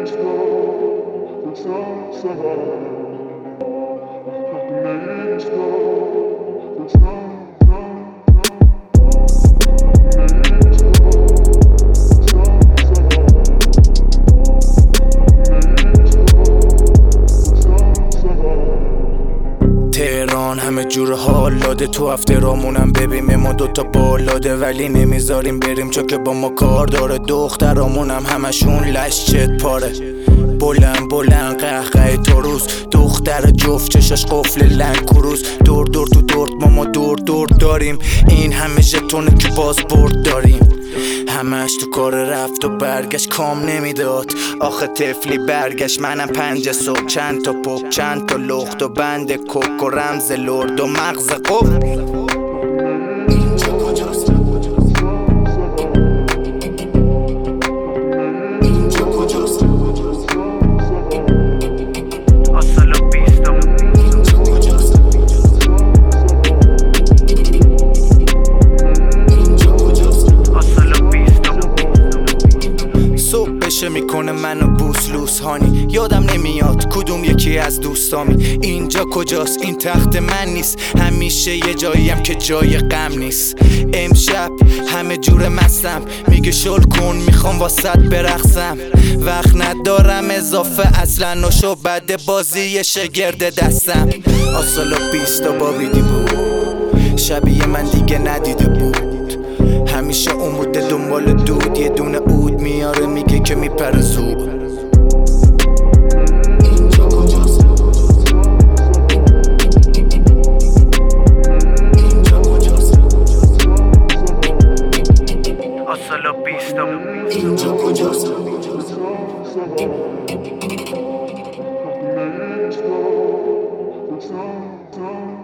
تهران همه جور حال داده، تو هفته رامونم ببین ما دوتا بالاده، ولی نمیذاریم بریم چون که با ما کار داره. دخترامونم همشون لشچت پاره، بلند بلند قهقه تو روز، دختر جفت چشاش قفل لنگ کروز. دور دور تو دورت ما دور دور داریم، این همه ژتونه که باز برد داریم. همش تو کار رفت و برگشت کام نمیداد، آخه طفلی برگشت. منم 5 صبح چند تا پک چند تا لخت و بند کوک و رمز لرد و مغز قفل. اینجا کجاست؟ اینجا کجاست؟ آسالو بیستم. اینجا کجاست؟ اینجا کجاست؟ آسالو بیستم. صبح بشه میکنه منو بوس لوس هانی، یادم نمیاد کدوم یکی از دوستامی. اینجا کجاست؟ این تخت من نیست، همیشه یه جاییم که جای غم نیست. امشب همه جور مستم، میگه شل کن میخوام واسط برقصم. وقت ندارم اضافه اصلا، نوشو بده بازی شگرد دستم. آسالو بیستا بابیدی بود، شبیه من دیگه ندیده بود. همیشه اون بوده دنبال دود، یه دونه عود میاره میگه که میپره زود. اینجا کجاست؟ اینجا کجاست؟ آسالو بیستم. اینجا کجاست؟ اینجا کجاست؟